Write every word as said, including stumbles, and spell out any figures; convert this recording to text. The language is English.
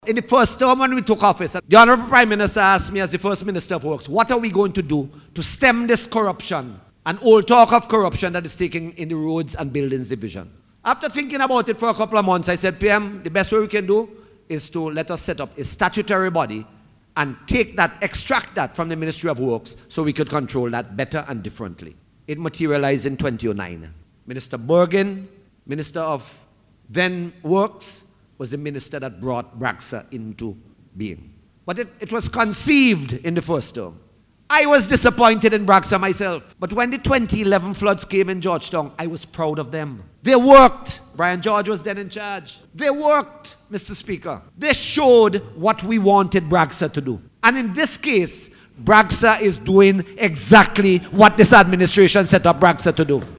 In the first term when we took office, the Honorable Prime Minister asked me as the First Minister of Works, what are we going to do to stem this corruption and old talk of corruption that is taking in the roads and buildings division? After thinking about it for a couple of months, I said, P M, the best way we can do is to let us set up a statutory body and take that, extract that from the Ministry of Works so we could control that better and differently. It materialized in twenty oh nine. Minister Bergen, Minister of then Works, was the minister that brought BRAXA into being. But it, it was conceived in the first term. I was disappointed in BRAXA myself. But when the twenty eleven floods came in Georgetown, I was proud of them. They worked. Brian George was then in charge. They worked, Mister Speaker. They showed what we wanted BRAXA to do. And in this case, BRAXA is doing exactly what this administration set up BRAXA to do.